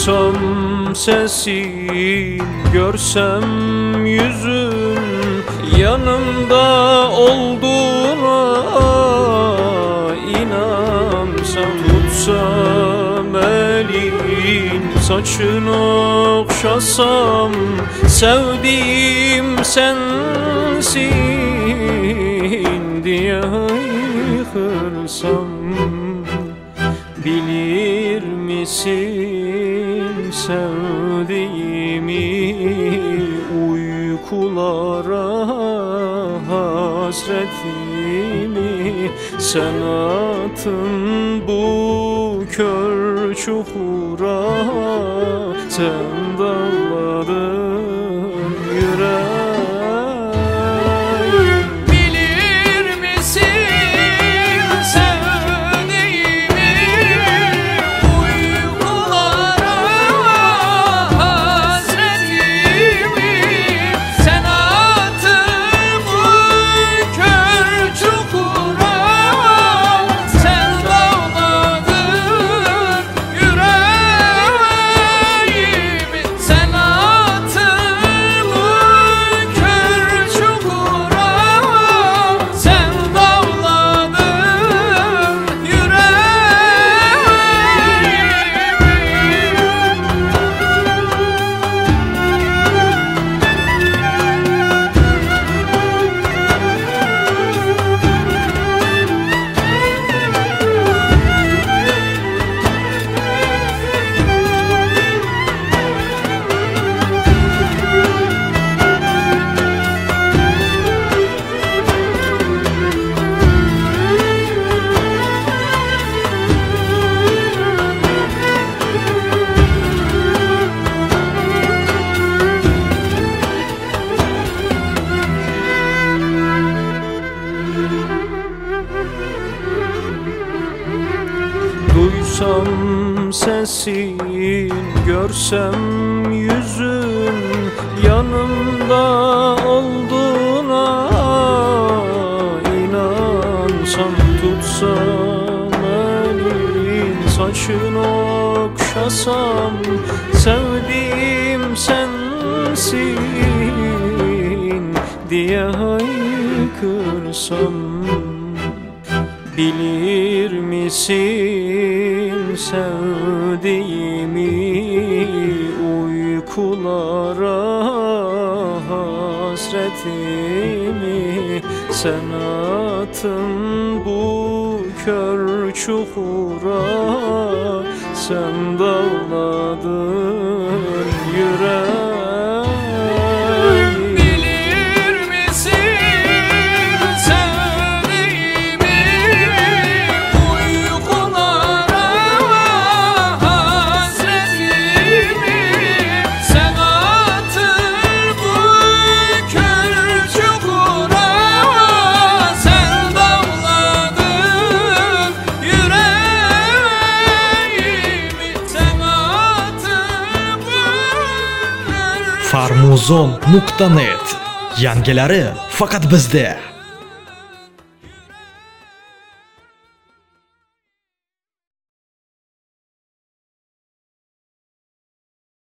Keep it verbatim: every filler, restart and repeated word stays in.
Duysam sesin, görsem yüzün, yanımda olduğuna inansam. Tutsam elin, saçını okşasam, sevdiğim sensin diye haykırsam. Bilir misin sevdiğimi, uykulara hasretimi? Sen attın bu kör çukura, sen dağladın yüreğimi. Duysam sesin, görsem yüzün, yanımda olduğuna inansam. Tutsam elin, saçını okşasam, sevdiğim sensin diye haykırsam. Bilir misin sevdiğimi, uykulara hasretimi? Sen attın bu kör çukura, sen dağladın yüreğimi. farmuzon nuqta net yangilari faqat bizda.